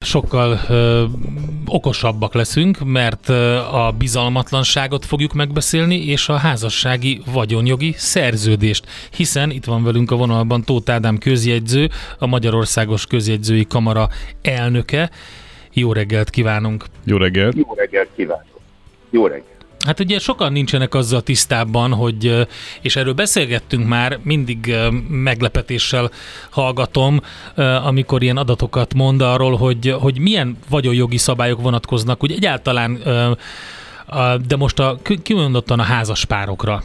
sokkal okosabbak leszünk, mert a bizalmatlanságot fogjuk megbeszélni, és a házassági vagyonjogi szerződést, hiszen itt van velünk a vonalban Tóth Ádám közjegyző, a Magyarországos Közjegyzői Kamara elnöke. Jó reggelt kívánunk! Jó reggelt! Jó reggelt kívánok! Jó reggelt! Hát ugye sokan nincsenek azzal tisztában, hogy, és erről beszélgettünk már, mindig meglepetéssel hallgatom, amikor ilyen adatokat mond arról, hogy milyen vagyonjogi szabályok vonatkoznak, úgy egyáltalán, de most kimondottan a házaspárokra.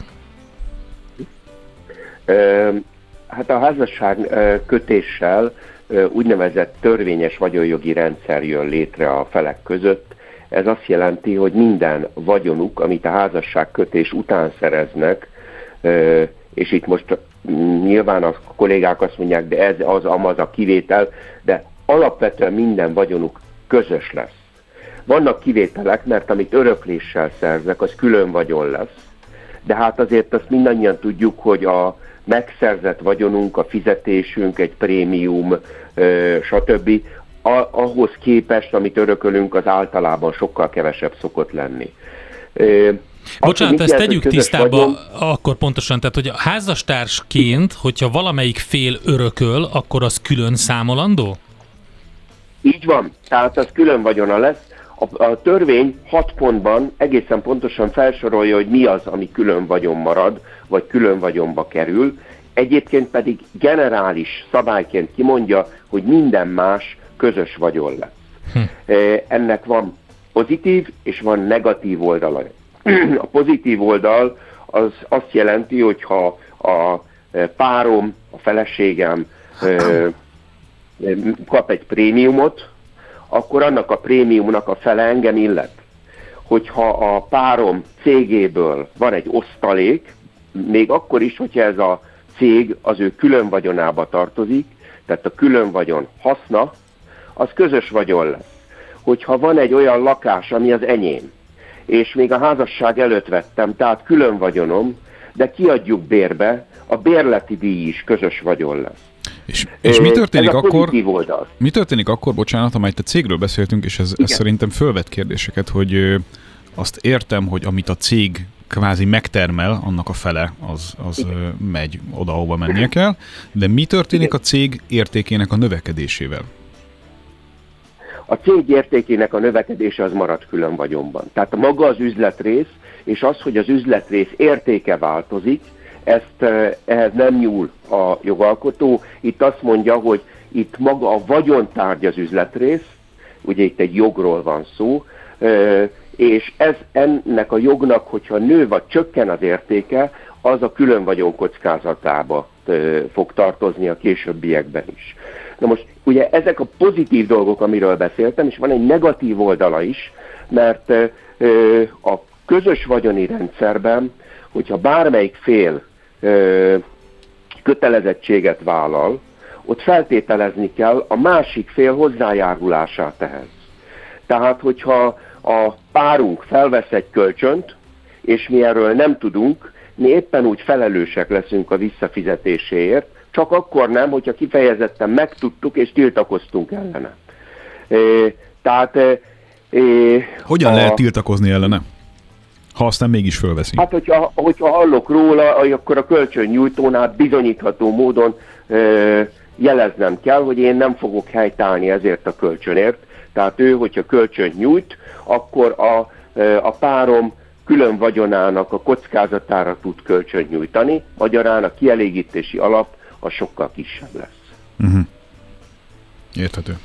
Hát a házasság kötéssel úgynevezett törvényes vagyonjogi rendszer jön létre a felek között. Ez azt jelenti, hogy minden vagyonuk, amit a házasságkötés után szereznek, és itt most nyilván a kollégák azt mondják, de ez az a kivétel, de alapvetően minden vagyonuk közös lesz. Vannak kivételek, mert amit örökléssel szerzek, az külön vagyon lesz. De hát azért azt mindannyian tudjuk, hogy a megszerzett vagyonunk, a fizetésünk, egy prémium, stb., ahhoz képest, amit örökölünk, az általában sokkal kevesebb szokott lenni. Bocsánat, ezt tegyük tisztába akkor pontosan, tehát hogy a házastársként, hogyha valamelyik fél örököl, akkor az külön számolandó? Így van, tehát az külön vagyona lesz. A törvény 6 pontban egészen pontosan felsorolja, hogy mi az, ami külön vagyon marad, vagy külön vagyonba kerül. Egyébként pedig generális szabályként kimondja, hogy minden más közös vagyon lesz. Ennek van pozitív és van negatív oldala. A pozitív oldal az azt jelenti, hogy ha a párom, a feleségem kap egy prémiumot, akkor annak a prémiumnak a fele engem illet. Hogyha a párom cégéből van egy osztalék, még akkor is, hogyha ez a cég az ő külön vagyonába tartozik, tehát a külön vagyon haszna, az közös vagyon lesz. Hogyha van egy olyan lakás, ami az enyém, és még a házasság előtt vettem, tehát külön vagyonom, de kiadjuk bérbe, a bérleti díj is közös vagyon lesz. És mi történik akkor? Mi történik akkor, bocsánat, amelyet a cégről beszéltünk, és ez szerintem fölvet kérdéseket, hogy azt értem, hogy amit a cég kvázi megtermel, annak a fele az megy oda, ahova mennie kell, de mi történik a cég értékének a növekedésével? A cég értékének a növekedése az marad külön vagyonban. Tehát maga az üzletrész, és az, hogy az üzletrész értéke változik, ehhez nem nyúl a jogalkotó. Itt azt mondja, hogy itt maga a vagyontárgy az üzletrész, ugye itt egy jogról van szó, és ennek a jognak, hogyha nő vagy csökken az értéke, az a külön vagyon kockázatába fog tartozni a későbbiekben is. Na most ugye ezek a pozitív dolgok, amiről beszéltem, és van egy negatív oldala is, mert a közös vagyoni rendszerben, hogyha bármelyik fél kötelezettséget vállal, ott feltételezni kell a másik fél hozzájárulását ehhez. Tehát, hogyha a párunk felvesz egy kölcsönt, és mi erről nem tudunk, mi éppen úgy felelősek leszünk a visszafizetéséért, csak akkor nem, hogyha kifejezetten megtudtuk és tiltakoztunk ellene. Hogyan lehet tiltakozni ellene, ha aztán mégis fölveszi? Hát, hogyha hallok róla, akkor a kölcsönnyújtónál bizonyítható módon jeleznem kell, hogy én nem fogok helytállni ezért a kölcsönért. Tehát ő, hogyha kölcsönt nyújt, akkor a párom külön vagyonának a kockázatára tud kölcsönt nyújtani, magyarán a kielégítési alap az sokkal kisebb lesz. Érthető.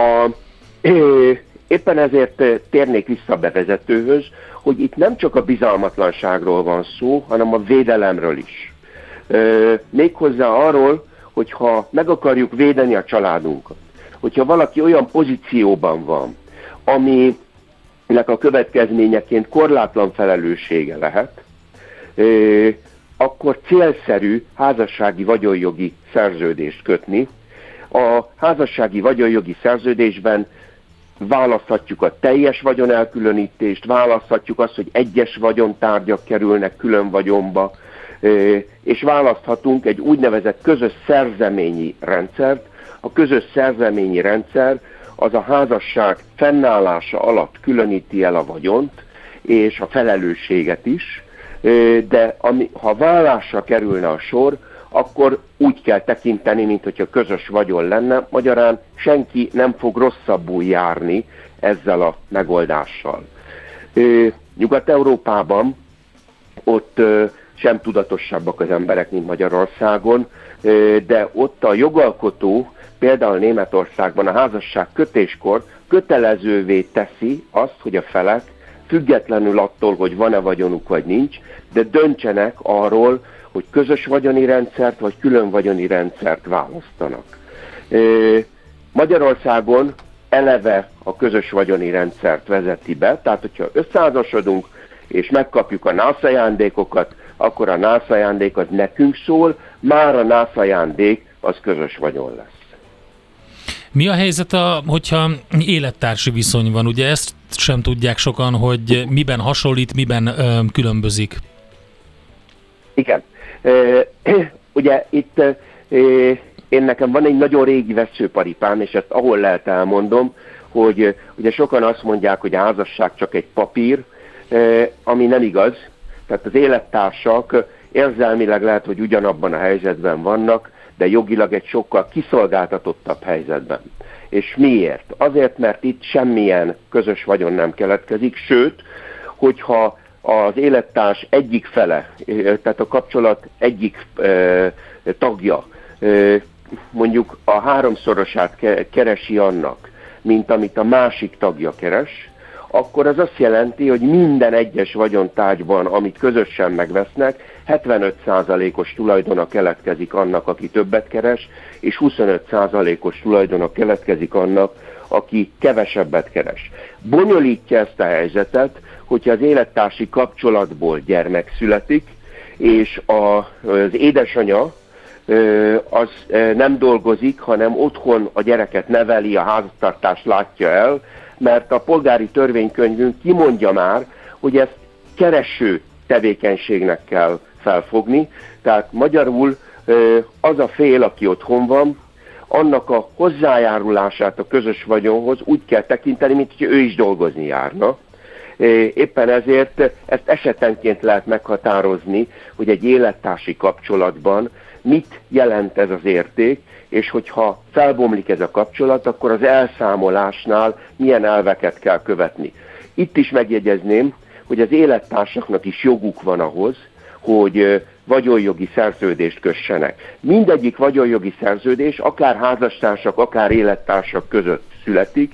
Éppen ezért térnék vissza a bevezetőhöz, hogy itt nem csak a bizalmatlanságról van szó, hanem a védelemről is. Méghozzá arról, hogyha meg akarjuk védeni a családunkat, hogyha valaki olyan pozícióban van, aminek a következményeként korlátlan felelőssége lehet, akkor célszerű házassági vagyonjogi szerződést kötni. A házassági vagyonjogi szerződésben választhatjuk a teljes vagyonelkülönítést, választhatjuk azt, hogy egyes vagyontárgyak kerülnek külön vagyonba, és választhatunk egy úgynevezett közös szerzeményi rendszert. A közös szerzeményi rendszer az a házasság fennállása alatt különíti el a vagyont, és a felelősséget is, de ha vállásra kerülne a sor, akkor úgy kell tekinteni, mint hogyha közös vagyon lenne, magyarán senki nem fog rosszabbul járni ezzel a megoldással. Nyugat-Európában ott sem tudatosabbak az emberek, mint Magyarországon, de ott a jogalkotó, például Németországban a házasság kötéskor kötelezővé teszi azt, hogy a felek függetlenül attól, hogy van-e vagyonuk vagy nincs, de döntsenek arról, hogy közös vagyoni rendszert vagy külön vagyoni rendszert választanak. Magyarországon eleve a közös vagyoni rendszert vezeti be, tehát hogyha összeházasodunk és megkapjuk a nászajándékokat, akkor a nászajándék az nekünk szól, már a nászajándék az közös vagyon lesz. Mi a helyzet, hogyha élettársi viszony van? Ugye ezt sem tudják sokan, hogy miben hasonlít, miben különbözik. Igen. Ugye itt én nekem van egy nagyon régi vesszőparipám, és ezt ahol lehet elmondom, hogy ugye sokan azt mondják, hogy a házasság csak egy papír, ami nem igaz. Tehát az élettársak érzelmileg lehet, hogy ugyanabban a helyzetben vannak, de jogilag egy sokkal kiszolgáltatottabb helyzetben. És miért? Azért, mert itt semmilyen közös vagyon nem keletkezik, sőt, hogyha az élettárs egyik fele, tehát a kapcsolat egyik tagja mondjuk a háromszorosát keresi annak, mint amit a másik tagja keres, akkor az azt jelenti, hogy minden egyes vagyontárgyban, amit közösen megvesznek, 75%-os tulajdona keletkezik annak, aki többet keres, és 25%-os tulajdona keletkezik annak, aki kevesebbet keres. Bonyolítja ezt a helyzetet, hogyha az élettársi kapcsolatból gyermek születik, és az édesanya az nem dolgozik, hanem otthon a gyereket neveli, a háztartást látja el, mert a polgári törvénykönyvünk kimondja már, hogy ezt kereső tevékenységnek kell felfogni, tehát magyarul az a fél, aki otthon van, annak a hozzájárulását a közös vagyonhoz úgy kell tekinteni, mint hogy ő is dolgozni járna. Éppen ezért ezt esetenként lehet meghatározni, hogy egy élettársi kapcsolatban mit jelent ez az érték, és hogyha felbomlik ez a kapcsolat, akkor az elszámolásnál milyen elveket kell követni. Itt is megjegyezném, hogy az élettársaknak is joguk van ahhoz, hogy vagyonjogi szerződést kössenek. Mindegyik vagyonjogi szerződés, akár házastársak, akár élettársak között születik,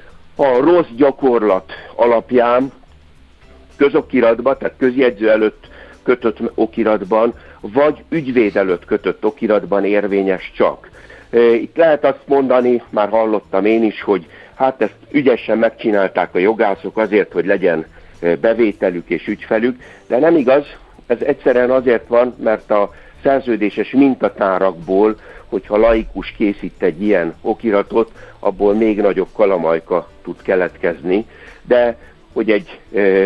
a rossz gyakorlat alapján közokiratban, tehát közjegyző előtt kötött okiratban, vagy ügyvéd előtt kötött okiratban érvényes csak. Itt lehet azt mondani, már hallottam én is, hogy hát ezt ügyesen megcsinálták a jogászok azért, hogy legyen bevételük és ügyfelük, de nem igaz, ez egyszerűen azért van, mert a szerződéses mintatárakból, hogyha laikus készít egy ilyen okiratot, abból még nagyobb kalamajka tud keletkezni, de hogy egy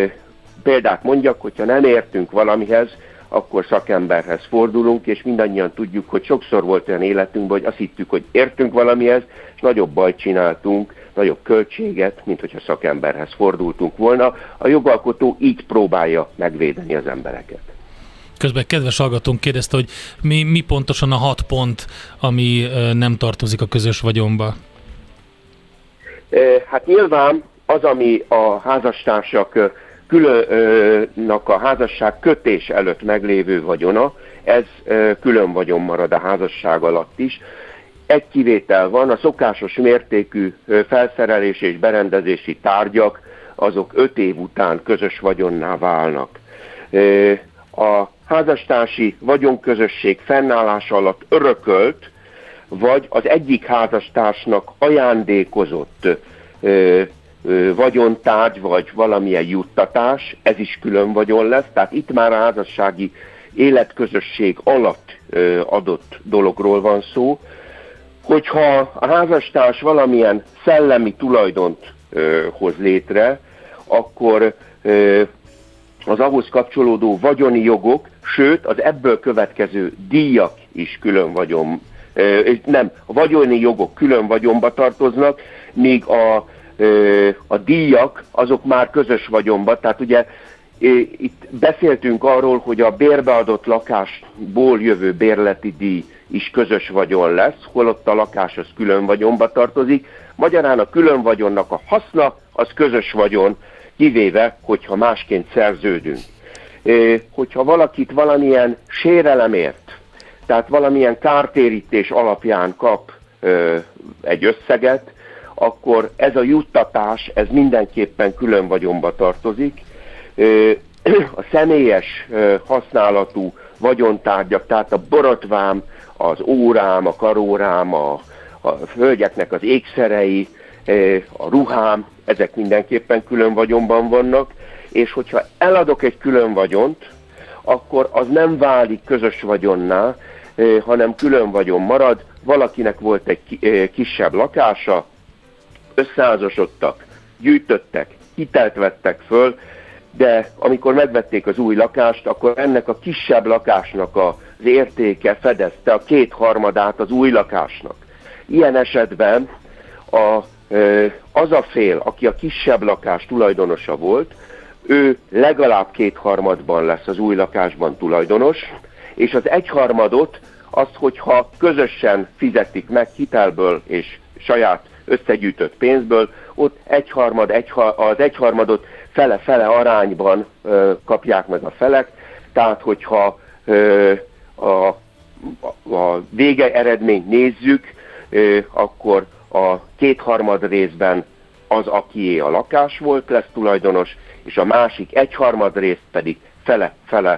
példát mondjak, hogyha nem értünk valamihez, akkor szakemberhez fordulunk, és mindannyian tudjuk, hogy sokszor volt olyan életünkben, hogy azt hittük, hogy értünk valamihez, és nagyobb bajt csináltunk, nagyobb költséget, mint hogyha szakemberhez fordultunk volna. A jogalkotó így próbálja megvédeni az embereket. Közben kedves hallgatónk kérdezte, hogy mi pontosan a 6 pont, ami nem tartozik a közös vagyonba? Hát nyilván az, ami a házastársak különnak a házasság kötés előtt meglévő vagyona, ez külön vagyon marad a házasság alatt is. Egy kivétel van, a szokásos mértékű felszerelés és berendezési tárgyak, azok 5 év után közös vagyonná válnak. A házastársi vagyonközösség fennállása alatt örökölt, vagy az egyik házastársnak ajándékozott vagyontárgy, vagy valamilyen juttatás, ez is külön vagyon lesz, tehát itt már a házassági életközösség alatt adott dologról van szó. Hogyha a házastárs valamilyen szellemi tulajdont hoz létre, akkor az ahhoz kapcsolódó vagyoni jogok, sőt az ebből következő díjak is külön vagyon, nem, a vagyoni jogok külön vagyonba tartoznak, míg a díjak azok már közös vagyonban. Tehát ugye itt beszéltünk arról, hogy a bérbeadott lakásból jövő bérleti díj is közös vagyon lesz, holott a lakás az külön vagyonba tartozik. Magyarán a külön vagyonnak a haszna az közös vagyon, kivéve, hogyha másként szerződünk. Hogyha valakit valamilyen sérelemért, tehát valamilyen kártérítés alapján kap egy összeget, akkor ez a juttatás, ez mindenképpen külön vagyonba tartozik. A személyes használatú vagyontárgyak, tehát a borotvám, az órám, a karórám, a hölgyeknek az ékszerei, a ruhám, ezek mindenképpen külön vagyonban vannak, és hogyha eladok egy külön vagyont, akkor az nem válik közös vagyonná, hanem külön vagyon marad. Valakinek volt egy kisebb lakása, összeházasodtak, gyűjtöttek, hitelt vettek föl, de amikor megvették az új lakást, akkor ennek a kisebb lakásnak az értéke fedezte a 2/3 az új lakásnak. Ilyen esetben az a fél, aki a kisebb lakás tulajdonosa volt, ő legalább 2/3 lesz az új lakásban tulajdonos, és az 1/3 azt, hogyha közösen fizetik meg hitelből és saját összegyűjtött pénzből, ott az 1/3 fele-fele arányban kapják meg a felek, tehát hogyha a vége eredményt nézzük, akkor a 2/3 részben az, akié a lakás volt, lesz tulajdonos, és a másik 1/3 részt pedig fele-fele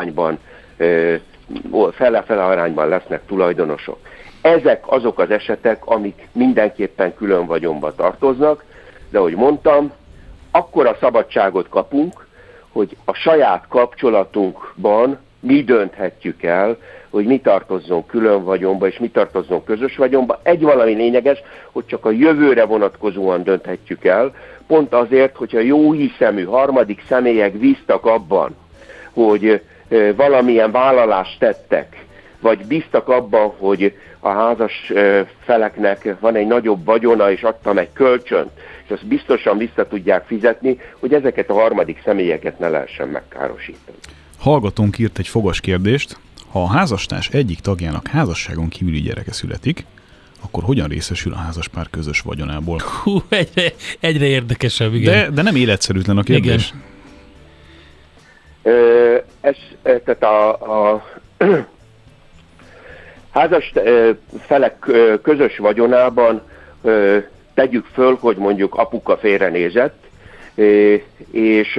arányban lesznek tulajdonosok. Ezek azok az esetek, amik mindenképpen külön vagyonba tartoznak, de ahogy mondtam, akkora szabadságot kapunk, hogy a saját kapcsolatunkban mi dönthetjük el, hogy mi tartozzon külön vagyonba, és mi tartozzon közös vagyonba. Egy valami lényeges, hogy csak a jövőre vonatkozóan dönthetjük el, pont azért, hogyha jó hiszemű harmadik személyek bíztak abban, hogy valamilyen vállalást tettek, vagy bíztak abban, hogy a házas feleknek van egy nagyobb vagyona, és adtam egy kölcsönt, és azt biztosan vissza tudják fizetni, hogy ezeket a harmadik személyeket ne lehessen megkárosítani. Hallgatónk írt egy fogos kérdést: ha a házastárs egyik tagjának házasságon kívüli gyereke születik, akkor hogyan részesül a házaspár közös vagyonából? Egyre érdekesebb, igen. De nem életszerűtlen a kérdés. Tehát a házas felek közös vagyonában tegyük föl, hogy mondjuk apuka félrenézett, és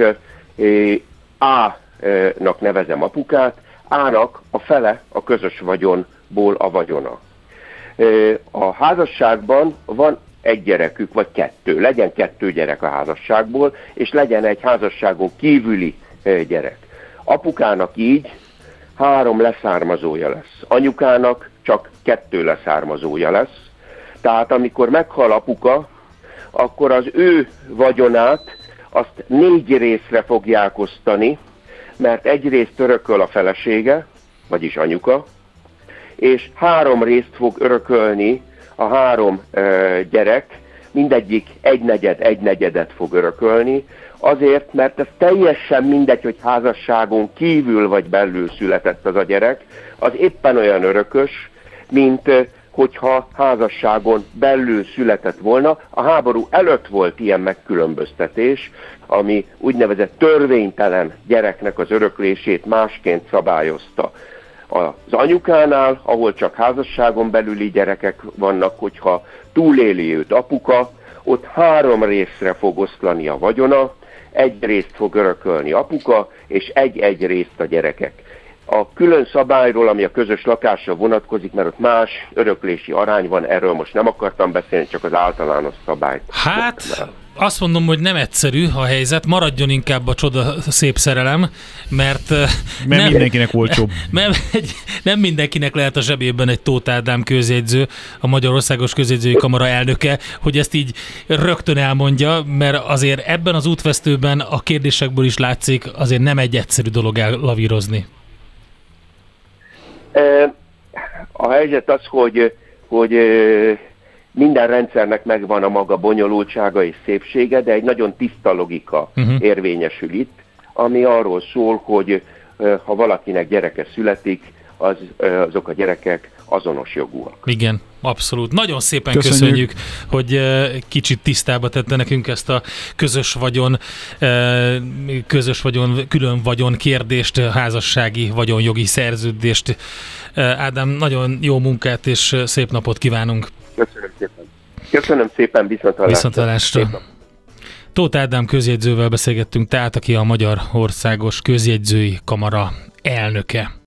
A-nak nevezem apukát, A-nak a fele a közös vagyonból a vagyona. A házasságban van egy gyerekük, vagy 2. Legyen 2 gyerek a házasságból, és legyen egy házasságon kívüli gyerek. Apukának így 3 leszármazója lesz. Anyukának csak 2 leszármazója lesz. Tehát amikor meghal apuka, akkor az ő vagyonát azt 4 részre fogják osztani, mert egy részt örököl a felesége, vagyis anyuka, és 3 részt fog örökölni a 3 gyerek, mindegyik 1/4 fog örökölni, azért, mert ez teljesen mindegy, hogy házasságon kívül vagy belül született az a gyerek, az éppen olyan örökös, mint hogyha házasságon belül született volna. A háború előtt volt ilyen megkülönböztetés, ami úgynevezett törvénytelen gyereknek az öröklését másként szabályozta. Az anyukánál, ahol csak házasságon belüli gyerekek vannak, hogyha túléli őt apuka, ott 3 részre fog oszlani a vagyona, 1 részt fog örökölni apuka, és 1 részt a gyerekek. A külön szabályról, ami a közös lakásra vonatkozik, mert ott más öröklési arány van, erről most nem akartam beszélni, csak az általános szabályt. Hát, azt mondom, hogy nem egyszerű a helyzet, maradjon inkább a csoda szép szerelem, mert nem mindenkinek olcsóbb. Nem mindenkinek lehet a zsebében egy Tóth Ádám közjegyző, a Magyarországos Közjegyzői Kamara elnöke, hogy ezt így rögtön elmondja, mert azért ebben az útvesztőben a kérdésekből is látszik, azért nem egy egyszerű dolog ellavírozni. A helyzet az, hogy minden rendszernek megvan a maga bonyolultsága és szépsége, de egy nagyon tiszta logika érvényesül itt, ami arról szól, hogy ha valakinek gyereke születik, azok a gyerekek azonos jogúak. Igen, abszolút. Nagyon szépen köszönjük, hogy kicsit tisztába tette nekünk ezt a közös vagyon, külön vagyon kérdést, házassági vagyonjogi szerződést. Ádám, nagyon jó munkát és szép napot kívánunk. Köszönöm szépen. Köszönöm szépen, viszonthallásra. Tóth Ádám közjegyzővel beszélgettünk, tehát aki a Magyar Országos Közjegyzői Kamara elnöke.